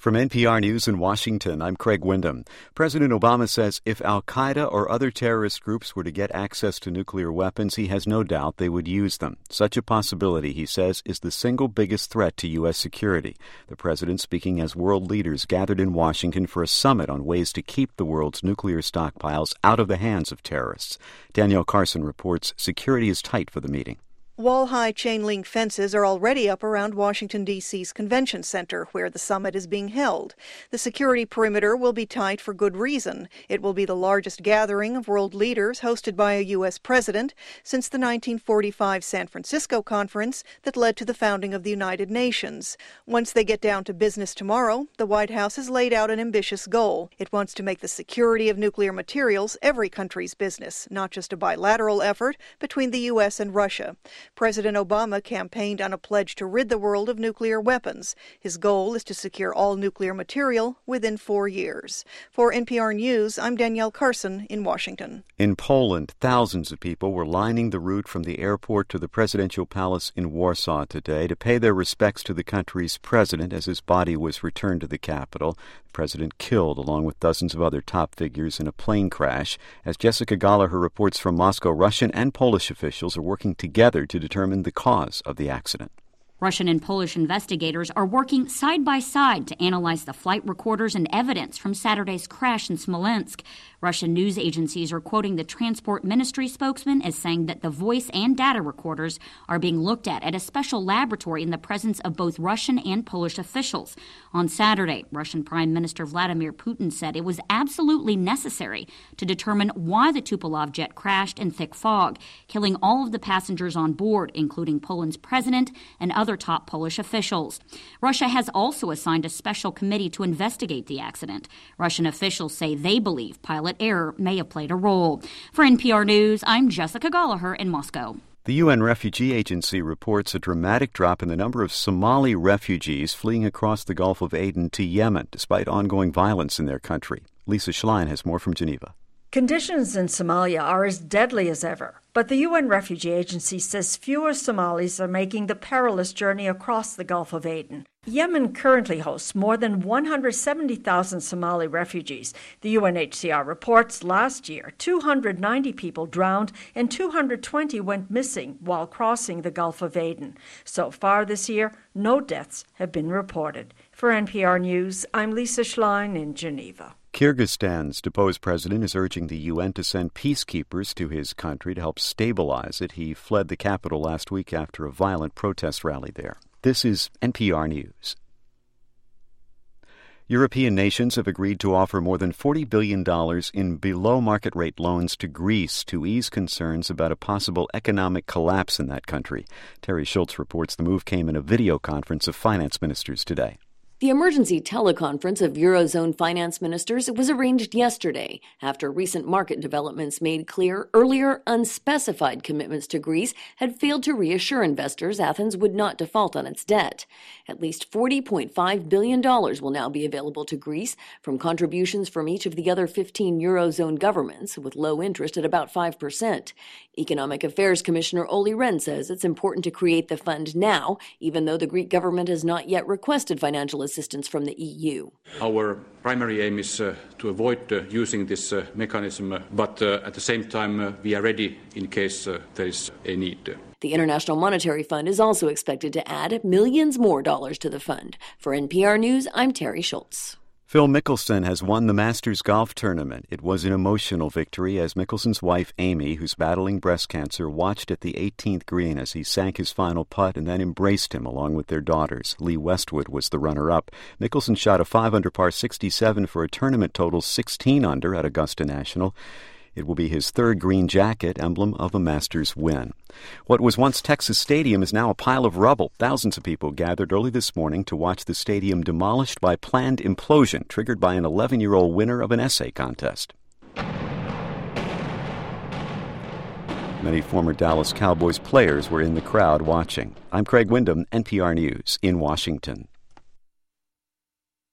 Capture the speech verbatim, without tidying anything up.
From N P R News in Washington, I'm Craig Windham. President Obama says if al-Qaeda or other terrorist groups were to get access to nuclear weapons, he has no doubt they would use them. Such a possibility, he says, is the single biggest threat to U S security. The president speaking as world leaders gathered in Washington for a summit on ways to keep the world's nuclear stockpiles out of the hands of terrorists. Danielle Carson reports security is tight for the meeting. Wall-high chain-link fences are already up around Washington, D C's Convention Center, where the summit is being held. The security perimeter will be tight for good reason. It will be the largest gathering of world leaders hosted by a U S president since the nineteen forty-five San Francisco conference that led to the founding of the United Nations. Once they get down to business tomorrow, the White House has laid out an ambitious goal. It wants to make the security of nuclear materials every country's business, not just a bilateral effort between the U S and Russia. President Obama campaigned on a pledge to rid the world of nuclear weapons. His goal is to secure all nuclear material within four years. For N P R News, I'm Danielle Carson in Washington. In Poland, thousands of people were lining the route from the airport to the presidential palace in Warsaw today to pay their respects to the country's president as his body was returned to the capital. The president killed along with dozens of other top figures in a plane crash. As Jessica Gallagher reports from Moscow, Russian and Polish officials are working together to determine the cause of the accident. Russian and Polish investigators are working side by side to analyze the flight recorders and evidence from Saturday's crash in Smolensk. Russian news agencies are quoting the Transport Ministry spokesman as saying that the voice and data recorders are being looked at at a special laboratory in the presence of both Russian and Polish officials. On Saturday, Russian Prime Minister Vladimir Putin said it was absolutely necessary to determine why the Tupolev jet crashed in thick fog, killing all of the passengers on board, including Poland's president and other top Polish officials. Russia has also assigned a special committee to investigate the accident. Russian officials say they believe pilot error may have played a role. For N P R News, I'm Jessica Gallagher in Moscow. The U N Refugee Agency reports a dramatic drop in the number of Somali refugees fleeing across the Gulf of Aden to Yemen, despite ongoing violence in their country. Lisa Schlein has more from Geneva. Conditions in Somalia are as deadly as ever, but the U N Refugee Agency says fewer Somalis are making the perilous journey across the Gulf of Aden. Yemen currently hosts more than one hundred seventy thousand Somali refugees. The U N H C R reports last year two hundred ninety people drowned and two hundred twenty went missing while crossing the Gulf of Aden. So far this year, no deaths have been reported. For N P R News, I'm Lisa Schlein in Geneva. Kyrgyzstan's deposed president is urging the U N to send peacekeepers to his country to help stabilize it. He fled the capital last week after a violent protest rally there. This is N P R News. European nations have agreed to offer more than forty billion dollars in below-market rate loans to Greece to ease concerns about a possible economic collapse in that country. Terry Schultz reports the move came in a video conference of finance ministers today. The emergency teleconference of Eurozone finance ministers was arranged yesterday after recent market developments made clear earlier unspecified commitments to Greece had failed to reassure investors Athens would not default on its debt. At least forty point five billion dollars will now be available to Greece from contributions from each of the other fifteen Eurozone governments, with low interest at about five percent. Economic Affairs Commissioner Olli Rehn says it's important to create the fund now, even though the Greek government has not yet requested financial assistance from the E U. Our primary aim is uh, to avoid uh, using this uh, mechanism, uh, but uh, at the same time uh, we are ready in case uh, there is a need. The International Monetary Fund is also expected to add millions more dollars to the fund. For N P R News, I'm Terry Schultz. Phil Mickelson has won the Masters golf tournament. It was an emotional victory as Mickelson's wife, Amy, who's battling breast cancer, watched at the eighteenth green as he sank his final putt and then embraced him along with their daughters. Lee Westwood was the runner-up. Mickelson shot a five under par sixty-seven for a tournament total sixteen under at Augusta National. It will be his third green jacket, emblem of a Masters win. What was once Texas Stadium is now a pile of rubble. Thousands of people gathered early this morning to watch the stadium demolished by planned implosion triggered by an eleven-year-old winner of an essay contest. Many former Dallas Cowboys players were in the crowd watching. I'm Craig Windham, N P R News in Washington.